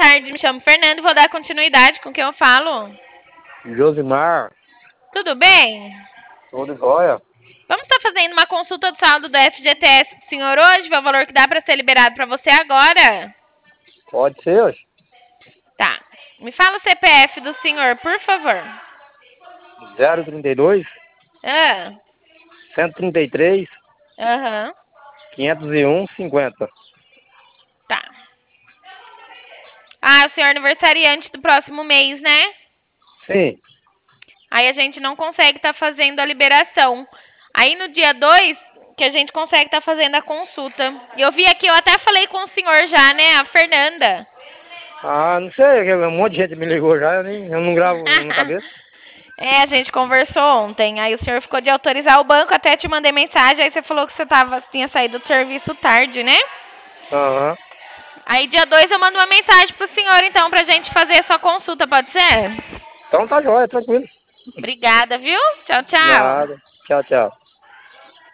tarde, me chamo Fernando e vou dar continuidade com quem eu falo. Josimar, Tudo bem? tudo jóia? Vamos estar fazendo uma consulta do saldo do FGTS do senhor hoje, ver o valor que dá para ser liberado para você agora? Pode ser, hoje. Tá. Me fala o CPF do senhor, por favor. 032 Ah, 133 aham, 501 50. tá. Ah, o senhor é aniversariante do próximo mês, né? Sim. Aí a gente não consegue estar fazendo a liberação. Aí no dia 2 que a gente consegue estar fazendo a consulta. Eu vi aqui, eu até falei com o senhor já, né? A Fernanda. Ah, não sei, um monte de gente me ligou já, eu não gravo na cabeça. É, a gente conversou ontem. Aí o senhor ficou de autorizar o banco, até te mandei mensagem. Aí você falou que tinha saído do serviço tarde, né? Aham. Aí dia 2 eu mando uma mensagem pro senhor, então, pra gente fazer a sua consulta, pode ser? Então tá jóia, tranquilo. Obrigada, viu? Tchau, tchau. Nada. Tchau, tchau.